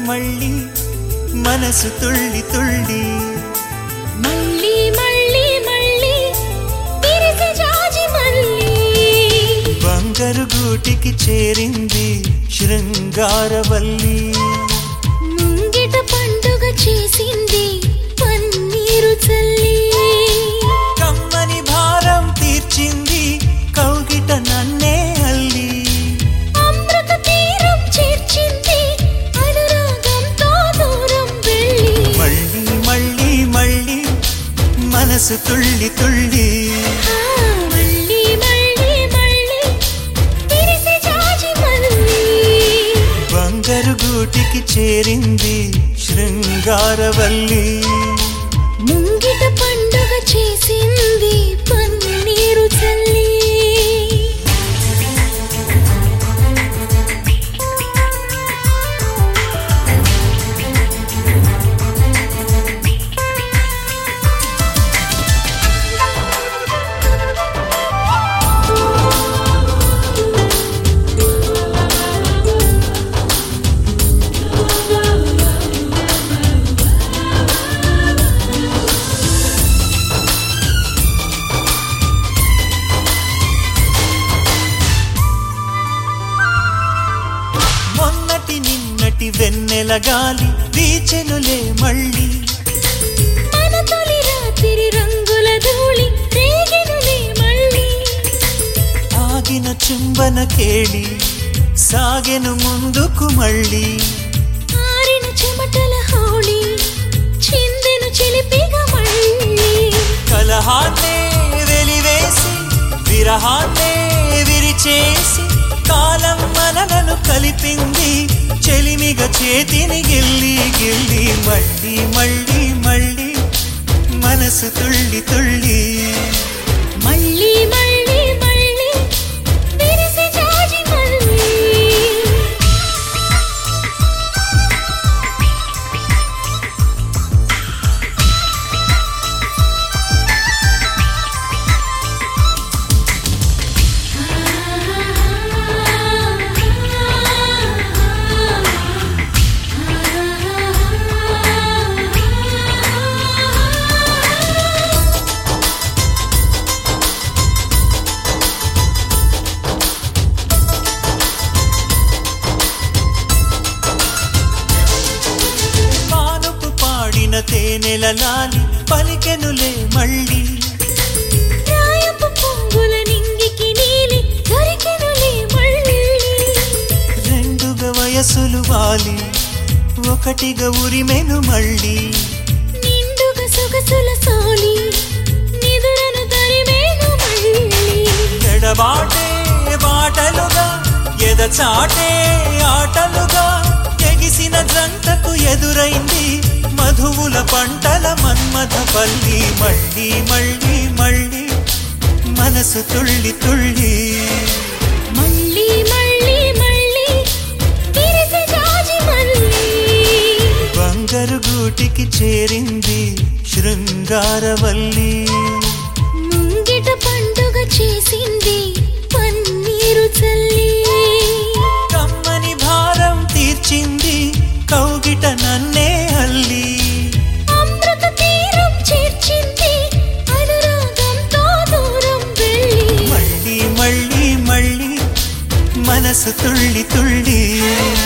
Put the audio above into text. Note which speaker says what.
Speaker 1: మళ్ళీ మనసు తుళ్ళి తుళ్ళి
Speaker 2: మళ్ళీ మళ్ళీ మళ్ళీ విరిసే జాజి మళ్ళీ
Speaker 1: బంగారు గూటికి చేరింది శృంగారవల్లి
Speaker 2: ముంగిట పండుగ చేసింది పన్నీరు చల్లి
Speaker 1: కమ్మని భారం తీర్చింది కౌగిట నన్నే అల్లి
Speaker 2: అమృత తీరం చేర్చింది అనురాగంతో దూరం వెళ్ళి
Speaker 1: మళ్ళీ మళ్ళీ మళ్ళీ మనసు తుళ్ళి తుళ్ళి
Speaker 2: మళ్ళీ మళ్ళీ మళ్ళీ విరిసే జాజి మళ్ళీ
Speaker 1: బంగారు గూటికి చేరింది శృంగారవల్లి
Speaker 2: ముంగిట పండుగ చేసింది పన్నీరు చల్లి
Speaker 1: మొన్నటి నిన్నటి వెన్నెల గాలి వీచెనులే మళ్ళీ
Speaker 2: మన తొలి రాత్రి రంగుల ధూళి రేగెనులే మళ్ళీ
Speaker 1: ఆగిన చుంబన కేళి సాగెను ముందుకు మళ్ళీ
Speaker 2: ఆరిన చెమటల హౌళి చిందెను చిలిపిగా మళ్ళీ
Speaker 1: కలహాన్నే వెలివేసి విరహాన్నే విరిచేసి కాలం మనలను కలిపింది చెలిమిగ చేతిని గిల్లి గిల్లి మళ్ళీ మళ్ళీ మళ్ళీ మనసు తుళ్ళి తుళ్ళి
Speaker 2: మళ్ళీ మళ్ళీ మళ్ళీ విరిసే జాజి మళ్ళీ
Speaker 1: పానుపు పాడిన తేనెల లాలి పలికెనులే మళ్ళీ
Speaker 2: రాయపు పొంగుల నింగికి నీలి దొరికెనులే మళ్ళీ
Speaker 1: రెండుగా వయసులు వాలి ఒకటిగా ఉరిమెను మళ్ళీ
Speaker 2: నిండుగా సొగసుల సోలి నిదురను తరిమేను మళ్ళీ
Speaker 1: ఎడబాటే బాటలుగా ఎదచాటే ఆటలుగా ఎగిసిన జంటకు ఎదురైంది మధువుల పంటల మన్మథ పల్లి మళ్ళీ మళ్ళీ మళ్ళీ మనసు తుళ్ళి తుళ్ళి
Speaker 2: మళ్ళీ మళ్ళీ మళ్ళీ విరిసే జాజి మళ్ళీ
Speaker 1: బంగారు గూటికి చేరింది శృంగారవల్లి
Speaker 2: ముంగిట పండుగ చేసింది పన్నీరు చల్లి
Speaker 1: కమ్మని భారం తీర్చింది కౌగిట నన్నే అల్లి
Speaker 2: అమృత తీరం చేర్చింది అనురాగంతో దూరం వెళ్ళి
Speaker 1: మళ్ళీ మళ్ళీ మళ్ళీ మనసు తుళ్ళి తుళ్ళి